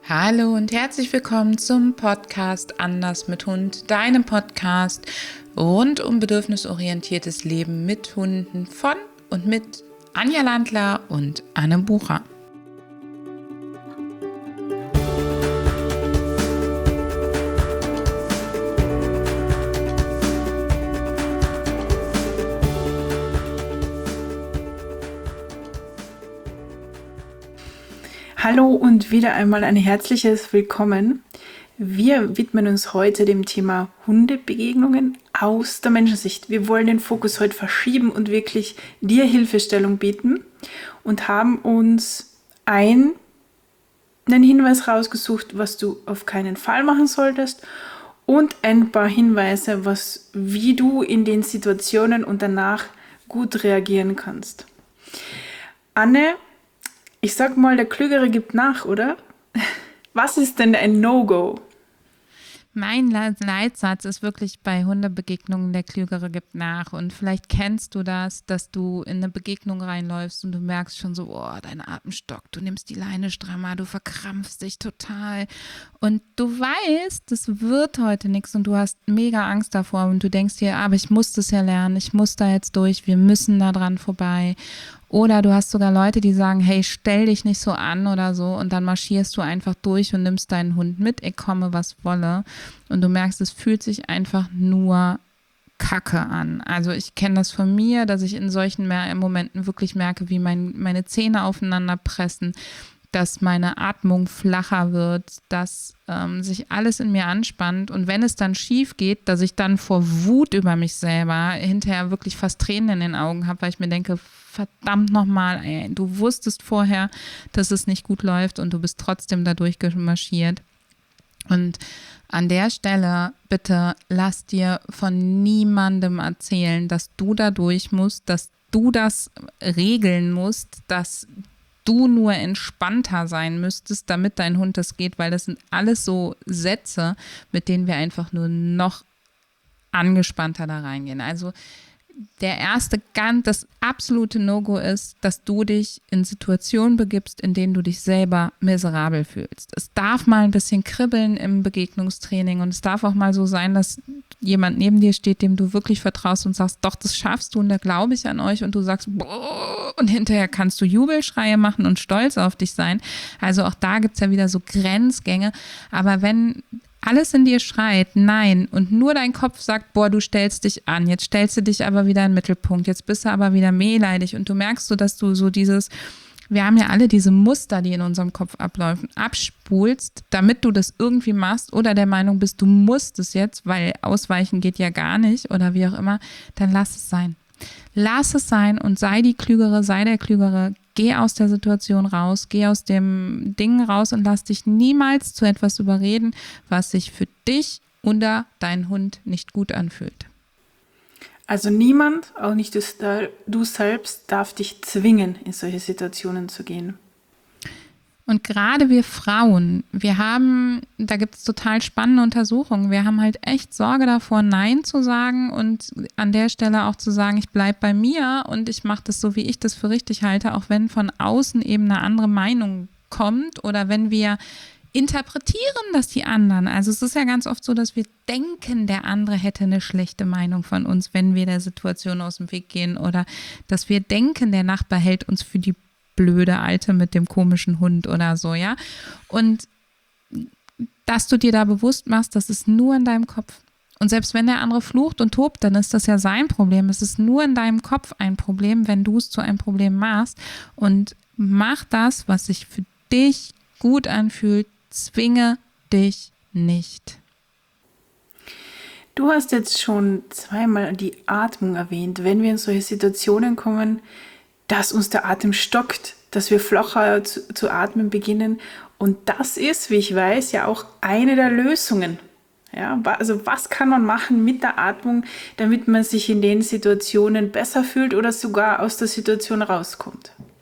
Hallo und herzlich willkommen zum Podcast Anders mit Hund, deinem Podcast rund um bedürfnisorientiertes Leben mit Hunden von und mit Anja Landler und Anne Bucher. Hallo und wieder einmal ein herzliches Willkommen. Wir widmen uns heute dem Thema Hundebegegnungen aus der Menschensicht. Wir wollen den Fokus heute verschieben und wirklich dir Hilfestellung bieten und haben uns einen Hinweis rausgesucht, was du auf keinen Fall machen solltest und ein paar Hinweise, wie du in den Situationen und danach gut reagieren kannst. Anne, ich sag mal, der Klügere gibt nach, oder? Was ist denn ein No-Go? Mein Leitsatz ist wirklich bei Hundebegegnungen, der Klügere gibt nach. Und vielleicht kennst du das, dass du in eine Begegnung reinläufst und du merkst schon so, oh, dein Atem stockt, du nimmst die Leine strammer, du verkrampfst dich total. Und du weißt, das wird heute nichts und du hast mega Angst davor und du denkst dir, aber ich muss das ja lernen, ich muss da jetzt durch, wir müssen da dran vorbei. Oder du hast sogar Leute, die sagen, hey, stell dich nicht so an oder so und dann marschierst du einfach durch und nimmst deinen Hund mit, ich komme, was wolle. Und du merkst, es fühlt sich einfach nur Kacke an. Also ich kenne das von mir, dass ich in solchen Momenten wirklich merke, wie meine Zähne aufeinander pressen, dass meine Atmung flacher wird, dass sich alles in mir anspannt und wenn es dann schief geht, dass ich dann vor Wut über mich selber hinterher wirklich fast Tränen in den Augen habe, weil ich mir denke, verdammt nochmal, du wusstest vorher, dass es nicht gut läuft und du bist trotzdem da durchgemarschiert. Und an der Stelle bitte lass dir von niemandem erzählen, dass du da durch musst, dass du das regeln musst, dass du nur entspannter sein müsstest, damit dein Hund das geht, weil das sind alles so Sätze, mit denen wir einfach nur noch angespannter da reingehen. Also das absolute No-Go ist, dass du dich in Situationen begibst, in denen du dich selber miserabel fühlst. Es darf mal ein bisschen kribbeln im Begegnungstraining und es darf auch mal so sein, dass jemand neben dir steht, dem du wirklich vertraust und sagst, doch, das schaffst du und da glaube ich an euch und du sagst, boah, und hinterher kannst du Jubelschreie machen und stolz auf dich sein. Also auch da gibt es ja wieder so Grenzgänge, aber wenn alles in dir schreit, nein, und nur dein Kopf sagt, boah, du stellst dich an, jetzt stellst du dich aber wieder in den Mittelpunkt, jetzt bist du aber wieder wehleidig und du merkst so, dass du so wir haben ja alle diese Muster, die in unserem Kopf ablaufen, abspulst, damit du das irgendwie machst oder der Meinung bist, du musst es jetzt, weil ausweichen geht ja gar nicht oder wie auch immer, dann lass es sein. Lass es sein und sei die Klügere, sei der Klügere, geh aus der Situation raus, geh aus dem Ding raus und lass dich niemals zu etwas überreden, was sich für dich oder deinen Hund nicht gut anfühlt. Also niemand, auch nicht du selbst, darf dich zwingen, in solche Situationen zu gehen. Und gerade wir Frauen, da gibt es total spannende Untersuchungen, wir haben halt echt Sorge davor, Nein zu sagen und an der Stelle auch zu sagen, ich bleibe bei mir und ich mache das so, wie ich das für richtig halte, auch wenn von außen eben eine andere Meinung kommt oder wenn wir interpretieren das die anderen. Also es ist ja ganz oft so, dass wir denken, der andere hätte eine schlechte Meinung von uns, wenn wir der Situation aus dem Weg gehen oder dass wir denken, der Nachbar hält uns für die blöde Alte mit dem komischen Hund oder so, ja. Und dass du dir da bewusst machst, das ist nur in deinem Kopf. Und selbst wenn der andere flucht und tobt, dann ist das ja sein Problem. Es ist nur in deinem Kopf ein Problem, wenn du es zu einem Problem machst. Und mach das, was sich für dich gut anfühlt, zwinge dich nicht. Du hast jetzt schon zweimal die Atmung erwähnt. Wenn wir in solche Situationen kommen, dass uns der Atem stockt, dass wir flacher zu atmen beginnen. Und das ist, wie ich weiß, ja auch eine der Lösungen. Ja, also was kann man machen mit der Atmung, damit man sich in den Situationen besser fühlt oder sogar aus der Situation rauskommt?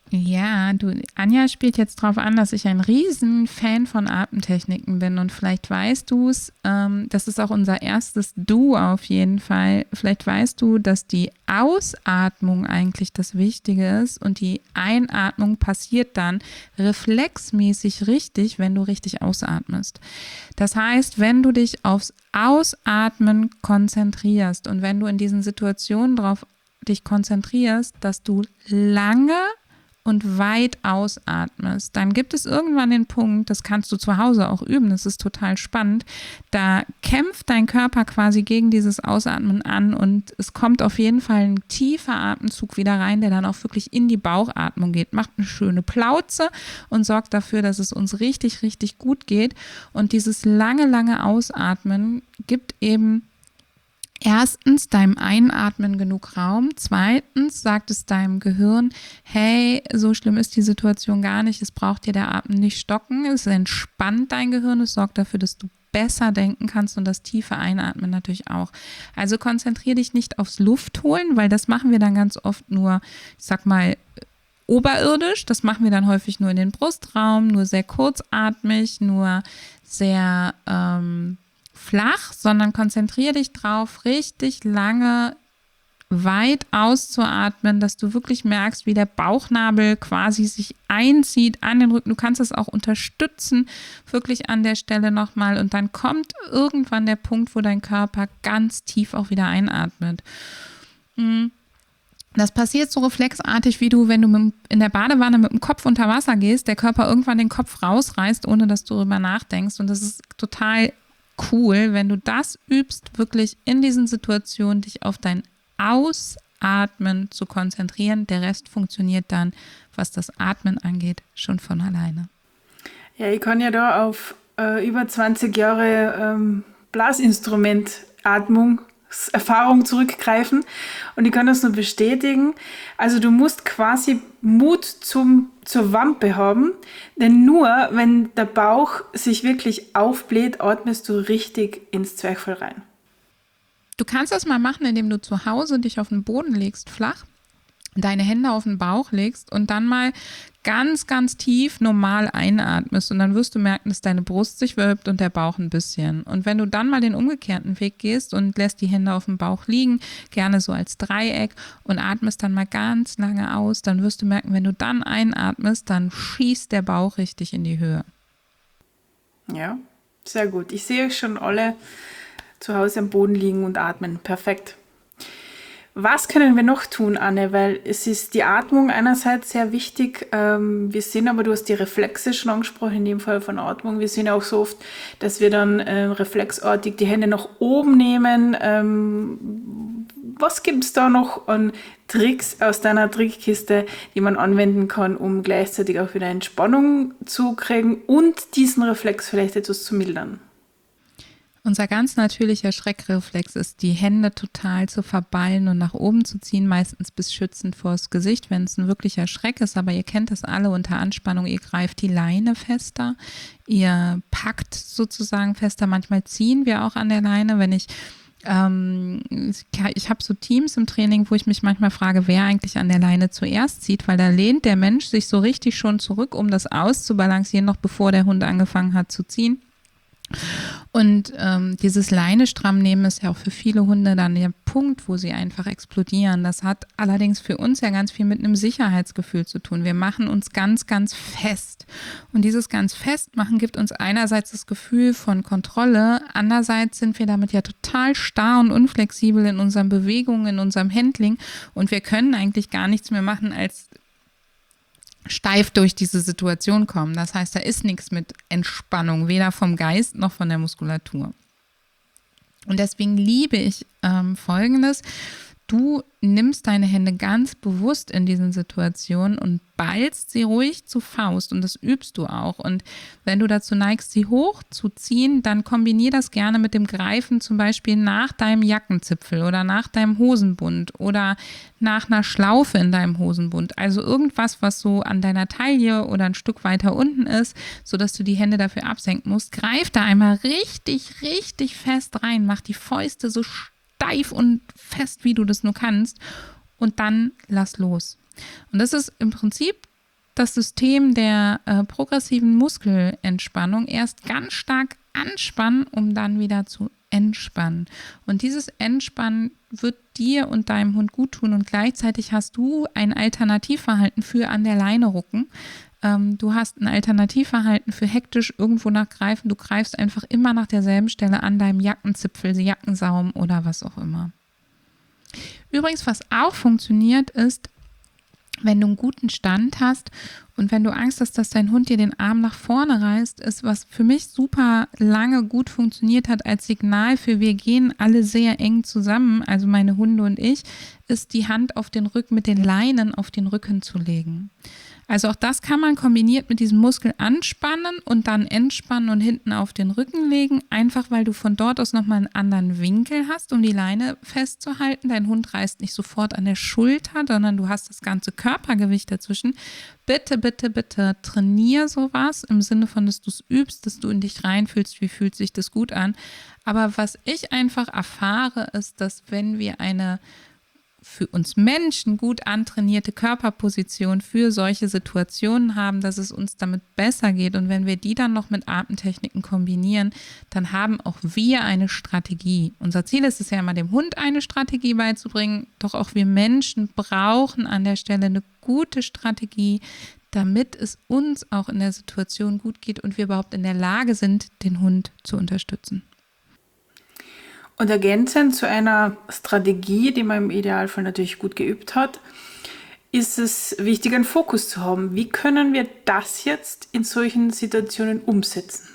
Ja, Anja spielt jetzt darauf an, dass ich ein riesen Fan von Atemtechniken bin und vielleicht weißt du es, das ist auch unser erstes Du auf jeden Fall, vielleicht weißt du, dass die Ausatmung eigentlich das Wichtige ist und die Einatmung passiert dann reflexmäßig richtig, wenn du richtig ausatmest. Das heißt, wenn du dich aufs Ausatmen konzentrierst und wenn du in diesen Situationen darauf dich konzentrierst, dass du lange und weit ausatmest, dann gibt es irgendwann den Punkt, das kannst du zu Hause auch üben, das ist total spannend, da kämpft dein Körper quasi gegen dieses Ausatmen an und es kommt auf jeden Fall ein tiefer Atemzug wieder rein, der dann auch wirklich in die Bauchatmung geht, macht eine schöne Plauze und sorgt dafür, dass es uns richtig, richtig gut geht und dieses lange Ausatmen gibt eben erstens deinem Einatmen genug Raum, zweitens sagt es deinem Gehirn, hey, so schlimm ist die Situation gar nicht, es braucht dir der Atem nicht stocken, es entspannt dein Gehirn, es sorgt dafür, dass du besser denken kannst und das tiefe Einatmen natürlich auch. Also konzentriere dich nicht aufs Luftholen, weil das machen wir dann ganz oft nur, ich sag mal, oberirdisch, das machen wir dann häufig nur in den Brustraum, nur sehr kurzatmig, nur sehr flach, sondern konzentriere dich drauf, richtig lange weit auszuatmen, dass du wirklich merkst, wie der Bauchnabel quasi sich einzieht an den Rücken. Du kannst es auch unterstützen, wirklich an der Stelle nochmal und dann kommt irgendwann der Punkt, wo dein Körper ganz tief auch wieder einatmet. Das passiert so reflexartig, wie du, wenn du in der Badewanne mit dem Kopf unter Wasser gehst, der Körper irgendwann den Kopf rausreißt, ohne dass du darüber nachdenkst und das ist total cool, wenn du das übst, wirklich in diesen Situationen dich auf dein Ausatmen zu konzentrieren. Der Rest funktioniert dann, was das Atmen angeht, schon von alleine. Ja, ich kann ja da auf über 20 Jahre Blasinstrumentatmung Erfahrung zurückgreifen und ich kann das nur bestätigen. Also du musst quasi Mut zur Wampe haben, denn nur wenn der Bauch sich wirklich aufbläht, atmest du richtig ins Zwerchfell rein. Du kannst das mal machen, indem du zu Hause dich auf den Boden legst, flach, deine Hände auf den Bauch legst und dann mal ganz tief normal einatmest und dann wirst du merken, dass deine Brust sich wölbt und der Bauch ein bisschen. Und wenn du dann mal den umgekehrten Weg gehst und lässt die Hände auf dem Bauch liegen, gerne so als Dreieck und atmest dann mal ganz lange aus, dann wirst du merken, wenn du dann einatmest, dann schießt der Bauch richtig in die Höhe. Ja, sehr gut. Ich sehe euch schon alle zu Hause am Boden liegen und atmen. Perfekt. Was können wir noch tun, Anne? Weil es ist die Atmung einerseits sehr wichtig. Wir sehen aber, du hast die Reflexe schon angesprochen, in dem Fall von Atmung. Wir sehen auch so oft, dass wir dann reflexartig die Hände nach oben nehmen. Was gibt es da noch an Tricks aus deiner Trickkiste, die man anwenden kann, um gleichzeitig auch wieder Entspannung zu kriegen und diesen Reflex vielleicht etwas zu mildern? Unser ganz natürlicher Schreckreflex ist, die Hände total zu verballen und nach oben zu ziehen, meistens bis schützend vors Gesicht, wenn es ein wirklicher Schreck ist. Aber ihr kennt das alle unter Anspannung. Ihr greift die Leine fester, ihr packt sozusagen fester. Manchmal ziehen wir auch an der Leine, wenn ich habe so Teams im Training, wo ich mich manchmal frage, wer eigentlich an der Leine zuerst zieht, weil da lehnt der Mensch sich so richtig schon zurück, um das auszubalancieren, noch bevor der Hund angefangen hat zu ziehen. Und dieses Leine stramm nehmen ist ja auch für viele Hunde dann der Punkt, wo sie einfach explodieren. Das hat allerdings für uns ja ganz viel mit einem Sicherheitsgefühl zu tun. Wir machen uns ganz fest. Und dieses ganz Festmachen gibt uns einerseits das Gefühl von Kontrolle, andererseits sind wir damit ja total starr und unflexibel in unseren Bewegungen, in unserem Handling und wir können eigentlich gar nichts mehr machen, als steif durch diese Situation kommen. Das heißt, da ist nichts mit Entspannung, weder vom Geist noch von der Muskulatur. Und deswegen liebe ich Folgendes. Du nimmst deine Hände ganz bewusst in diesen Situationen und ballst sie ruhig zu Faust und das übst du auch. Und wenn du dazu neigst, sie hochzuziehen, dann kombinier das gerne mit dem Greifen zum Beispiel nach deinem Jackenzipfel oder nach deinem Hosenbund oder nach einer Schlaufe in deinem Hosenbund. Also irgendwas, was so an deiner Taille oder ein Stück weiter unten ist, sodass du die Hände dafür absenken musst. Greif da einmal richtig fest rein, mach die Fäuste so steif und fest, wie du das nur kannst und dann lass los. Und das ist im Prinzip das System der progressiven Muskelentspannung erst ganz stark anspannen, um dann wieder zu entspannen. Und dieses Entspannen wird dir und deinem Hund gut tun und gleichzeitig hast du ein Alternativverhalten für an der Leine rucken. Du hast ein Alternativverhalten für hektisch irgendwo nachgreifen. Du greifst einfach immer nach derselben Stelle an deinem Jackenzipfel, Jackensaum oder was auch immer. Übrigens, was auch funktioniert, ist, wenn du einen guten Stand hast und wenn du Angst hast, dass dein Hund dir den Arm nach vorne reißt, ist, was für mich super lange gut funktioniert hat als Signal für wir gehen alle sehr eng zusammen, also meine Hunde und ich, ist die Hand auf den Rücken mit den Leinen auf den Rücken zu legen. Also auch das kann man kombiniert mit diesem Muskel anspannen und dann entspannen und hinten auf den Rücken legen, einfach weil du von dort aus nochmal einen anderen Winkel hast, um die Leine festzuhalten. Dein Hund reißt nicht sofort an der Schulter, sondern du hast das ganze Körpergewicht dazwischen. Bitte, bitte, bitte trainier sowas im Sinne von, dass du es übst, dass du in dich reinfühlst, wie fühlt sich das gut an. Aber was ich einfach erfahre, ist, dass wenn wir eine für uns Menschen gut antrainierte Körperposition für solche Situationen haben, dass es uns damit besser geht. Und wenn wir die dann noch mit Atemtechniken kombinieren, dann haben auch wir eine Strategie. Unser Ziel ist es ja immer, dem Hund eine Strategie beizubringen, doch auch wir Menschen brauchen an der Stelle eine gute Strategie, damit es uns auch in der Situation gut geht und wir überhaupt in der Lage sind, den Hund zu unterstützen. Und ergänzend zu einer Strategie, die man im Idealfall natürlich gut geübt hat, ist es wichtig, einen Fokus zu haben. Wie können wir das jetzt in solchen Situationen umsetzen?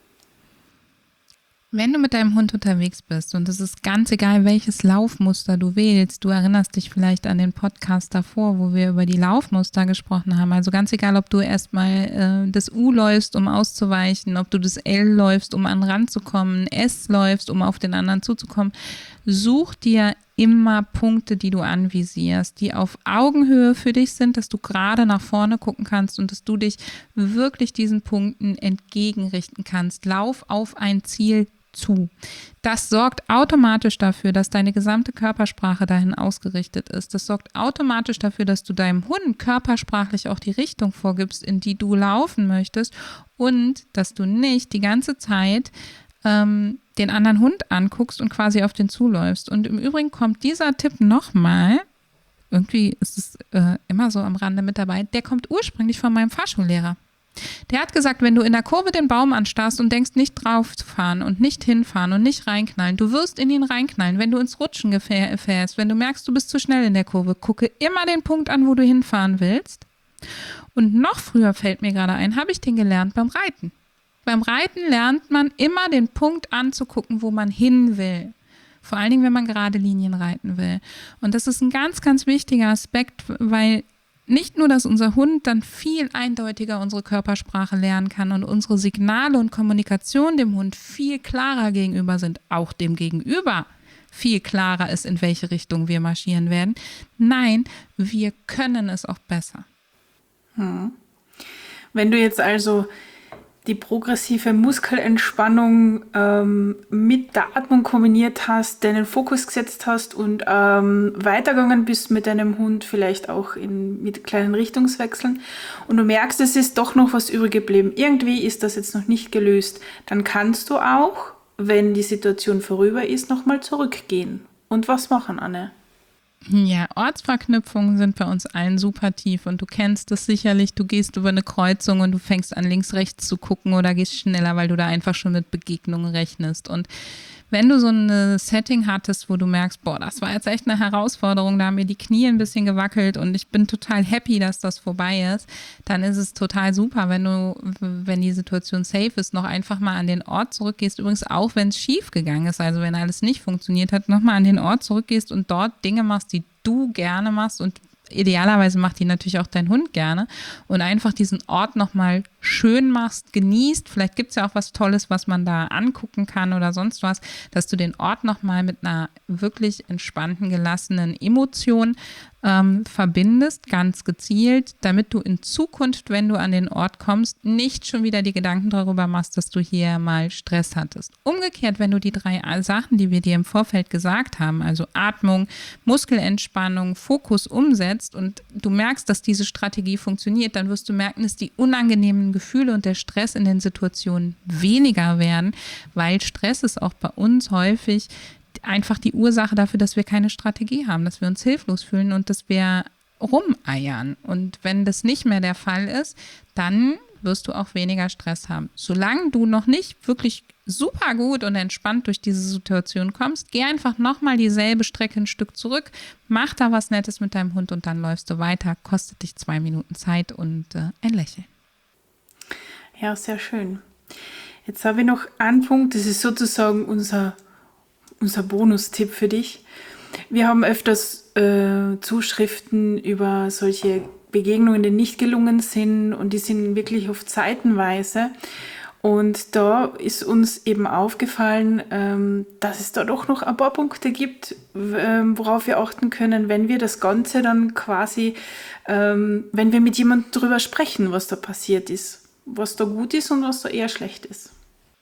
Wenn du mit deinem Hund unterwegs bist und es ist ganz egal, welches Laufmuster du wählst, du erinnerst dich vielleicht an den Podcast davor, wo wir über die Laufmuster gesprochen haben, also ganz egal, ob du erstmal das U läufst, um auszuweichen, ob du das L läufst, um an den Rand zu kommen, S läufst, um auf den anderen zuzukommen, such dir immer Punkte, die du anvisierst, die auf Augenhöhe für dich sind, dass du gerade nach vorne gucken kannst und dass du dich wirklich diesen Punkten entgegenrichten kannst. Lauf auf ein Ziel zu. Das sorgt automatisch dafür, dass deine gesamte Körpersprache dahin ausgerichtet ist. Das sorgt automatisch dafür, dass du deinem Hund körpersprachlich auch die Richtung vorgibst, in die du laufen möchtest und dass du nicht die ganze Zeit den anderen Hund anguckst und quasi auf den zuläufst. Und im Übrigen kommt dieser Tipp nochmal, irgendwie ist es immer so am Rande mit dabei, der kommt ursprünglich von meinem Fahrschullehrer. Der hat gesagt, wenn du in der Kurve den Baum anstarrst und denkst, nicht drauf zu fahren und nicht hinfahren und nicht reinknallen, du wirst in ihn reinknallen. Wenn du ins Rutschen fährst, wenn du merkst, du bist zu schnell in der Kurve, gucke immer den Punkt an, wo du hinfahren willst. Und noch früher fällt mir gerade ein, habe ich den gelernt beim Reiten. Beim Reiten lernt man immer den Punkt anzugucken, wo man hin will. Vor allen Dingen, wenn man gerade Linien reiten will. Und das ist ein ganz, ganz wichtiger Aspekt, weil nicht nur, dass unser Hund dann viel eindeutiger unsere Körpersprache lernen kann und unsere Signale und Kommunikation dem Hund viel klarer gegenüber sind, auch dem Gegenüber viel klarer ist, in welche Richtung wir marschieren werden. Nein, wir können es auch besser. Wenn du jetzt also die progressive Muskelentspannung mit der Atmung kombiniert hast, deinen Fokus gesetzt hast und weitergegangen bist mit deinem Hund, vielleicht auch mit kleinen Richtungswechseln und du merkst, es ist doch noch was übrig geblieben, irgendwie ist das jetzt noch nicht gelöst, dann kannst du auch, wenn die Situation vorüber ist, nochmal zurückgehen. Und was machen, Anne? Ja, Ortsverknüpfungen sind bei uns allen super tief und du kennst das sicherlich, du gehst über eine Kreuzung und du fängst an links, rechts zu gucken oder gehst schneller, weil du da einfach schon mit Begegnungen rechnest und wenn du so ein Setting hattest, wo du merkst, boah, das war jetzt echt eine Herausforderung, da haben mir die Knie ein bisschen gewackelt und ich bin total happy, dass das vorbei ist, dann ist es total super, wenn die Situation safe ist, noch einfach mal an den Ort zurückgehst. Übrigens auch, wenn es schief gegangen ist, also wenn alles nicht funktioniert hat, nochmal an den Ort zurückgehst und dort Dinge machst, die du gerne machst und idealerweise macht die natürlich auch dein Hund gerne und einfach diesen Ort nochmal schön machst, genießt. Vielleicht gibt es ja auch was Tolles, was man da angucken kann oder sonst was, dass du den Ort nochmal mit einer wirklich entspannten, gelassenen Emotion verbindest, ganz gezielt, damit du in Zukunft, wenn du an den Ort kommst, nicht schon wieder die Gedanken darüber machst, dass du hier mal Stress hattest. Umgekehrt, wenn du die 3 Sachen, die wir dir im Vorfeld gesagt haben, also Atmung, Muskelentspannung, Fokus umsetzt und du merkst, dass diese Strategie funktioniert, dann wirst du merken, dass die unangenehmen Gefühle und der Stress in den Situationen weniger werden, weil Stress ist auch bei uns häufig einfach die Ursache dafür, dass wir keine Strategie haben, dass wir uns hilflos fühlen und dass wir rumeiern. Und wenn das nicht mehr der Fall ist, dann wirst du auch weniger Stress haben. Solange du noch nicht wirklich super gut und entspannt durch diese Situation kommst, geh einfach nochmal dieselbe Strecke ein Stück zurück, mach da was Nettes mit deinem Hund und dann läufst du weiter, kostet dich 2 Minuten Zeit und ein Lächeln. Ja, sehr schön. Jetzt habe ich noch einen Punkt, das ist sozusagen unser Bonustipp für dich. Wir haben öfters Zuschriften über solche Begegnungen, die nicht gelungen sind und die sind wirklich oft seitenweise. Und da ist uns eben aufgefallen, dass es da doch noch ein paar Punkte gibt, worauf wir achten können, wenn wir das Ganze dann quasi, wenn wir mit jemandem darüber sprechen, was da passiert ist, was da gut ist und was da eher schlecht ist.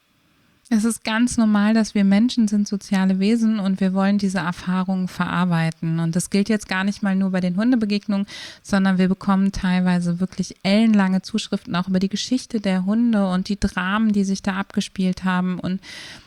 Es ist ganz normal, dass wir Menschen sind soziale Wesen und wir wollen diese Erfahrungen verarbeiten. Und das gilt jetzt gar nicht mal nur bei den Hundebegegnungen, sondern wir bekommen teilweise wirklich ellenlange Zuschriften auch über die Geschichte der Hunde und die Dramen, die sich da abgespielt haben. Und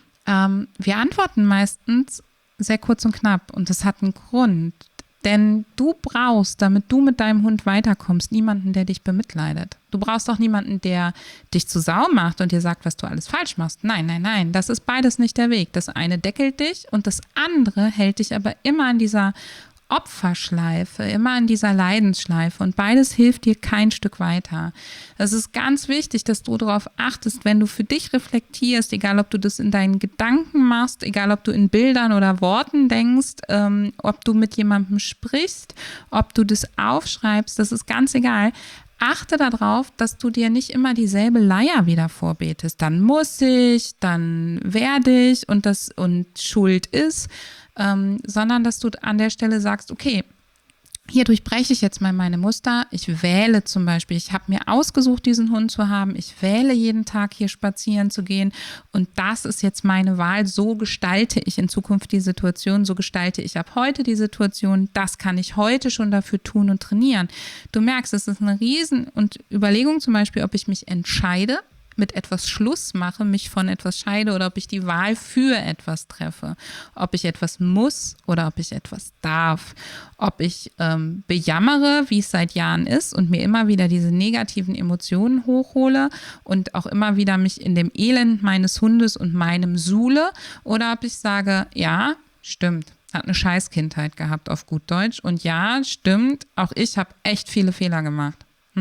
wir antworten meistens sehr kurz und knapp und das hat einen Grund. Denn du brauchst, damit du mit deinem Hund weiterkommst, niemanden, der dich bemitleidet. Du brauchst auch niemanden, der dich zu Sau macht und dir sagt, was du alles falsch machst. Nein, nein, nein, das ist beides nicht der Weg. Das eine deckelt dich und das andere hält dich aber immer an dieser Opferschleife, immer an dieser Leidensschleife und beides hilft dir kein Stück weiter. Es ist ganz wichtig, dass du darauf achtest, wenn du für dich reflektierst, egal ob du das in deinen Gedanken machst, egal ob du in Bildern oder Worten denkst, ob du mit jemandem sprichst, ob du das aufschreibst, das ist ganz egal. Achte darauf, dass du dir nicht immer dieselbe Leier wieder vorbetest. Dann muss ich, dann werde ich und Schuld ist, sondern dass du an der Stelle sagst, okay, hier durchbreche ich jetzt mal meine Muster. Ich wähle zum Beispiel, ich habe mir ausgesucht, diesen Hund zu haben. Ich wähle jeden Tag hier spazieren zu gehen und das ist jetzt meine Wahl. So gestalte ich in Zukunft die Situation, so gestalte ich ab heute die Situation. Das kann ich heute schon dafür tun und trainieren. Du merkst, es ist eine Überlegung zum Beispiel, ob ich mich entscheide, mit etwas Schluss mache, mich von etwas scheide oder ob ich die Wahl für etwas treffe. Ob ich etwas muss oder ob ich etwas darf. Ob ich bejammere, wie es seit Jahren ist und mir immer wieder diese negativen Emotionen hochhole und auch immer wieder mich in dem Elend meines Hundes und meinem suhle oder ob ich sage, ja, stimmt. Hat eine Scheißkindheit gehabt auf gut Deutsch und ja, stimmt, auch ich habe echt viele Fehler gemacht.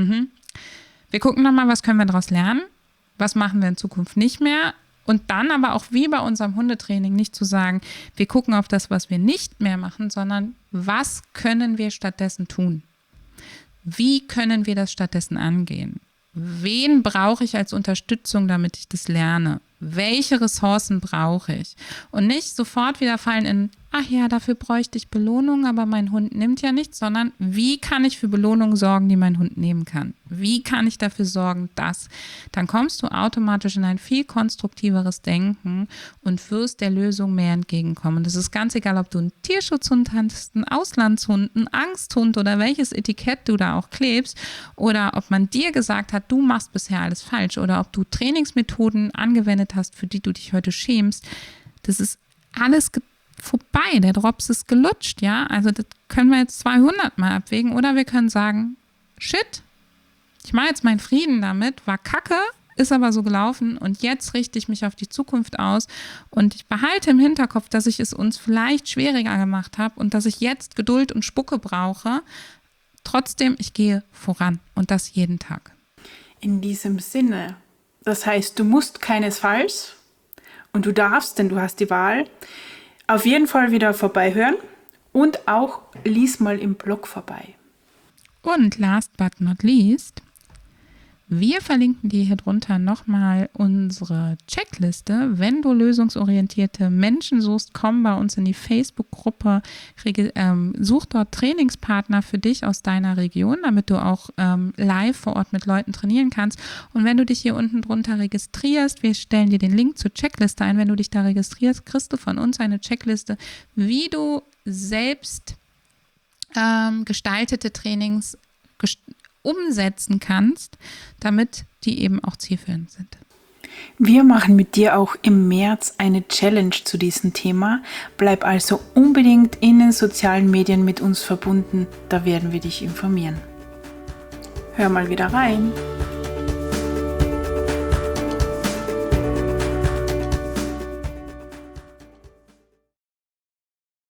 Wir gucken nochmal, was können wir daraus lernen? Was machen wir in Zukunft nicht mehr? Und dann aber auch wie bei unserem Hundetraining nicht zu sagen, wir gucken auf das, was wir nicht mehr machen, sondern was können wir stattdessen tun? Wie können wir das stattdessen angehen? Wen brauche ich als Unterstützung, damit ich das lerne? Welche Ressourcen brauche ich? Und nicht sofort wieder fallen in, ach ja, dafür bräuchte ich Belohnung, aber mein Hund nimmt ja nichts, sondern wie kann ich für Belohnung sorgen, die mein Hund nehmen kann? Wie kann ich dafür sorgen, dass? Dann kommst du automatisch in ein viel konstruktiveres Denken und wirst der Lösung mehr entgegenkommen. Das ist ganz egal, ob du einen Tierschutzhund hast, einen Auslandshund, einen Angsthund oder welches Etikett du da auch klebst oder ob man dir gesagt hat, du machst bisher alles falsch oder ob du Trainingsmethoden angewendet hast, für die du dich heute schämst. Das ist alles vorbei, der Drops ist gelutscht, ja, also das können wir jetzt 200 Mal abwägen oder wir können sagen, shit, ich mache jetzt meinen Frieden damit, war kacke, ist aber so gelaufen und jetzt richte ich mich auf die Zukunft aus und ich behalte im Hinterkopf, dass ich es uns vielleicht schwieriger gemacht habe und dass ich jetzt Geduld und Spucke brauche, trotzdem, ich gehe voran und das jeden Tag. In diesem Sinne, das heißt, du musst keinesfalls und du darfst, denn du hast die Wahl, auf jeden Fall wieder vorbeihören und auch lies mal im Blog vorbei. Und last but not least, Wir verlinken dir hier drunter nochmal unsere Checkliste. Wenn du lösungsorientierte Menschen suchst, komm bei uns in die Facebook-Gruppe, such dort Trainingspartner für dich aus deiner Region, damit du auch live vor Ort mit Leuten trainieren kannst. Und wenn du dich hier unten drunter registrierst, wir stellen dir den Link zur Checkliste ein. Wenn du dich da registrierst, kriegst du von uns eine Checkliste, wie du selbst gestaltete Trainings umsetzen kannst, damit die eben auch zielführend sind. Wir machen mit dir auch im März eine Challenge zu diesem Thema. Bleib also unbedingt in den sozialen Medien mit uns verbunden, da werden wir dich informieren. Hör mal wieder rein.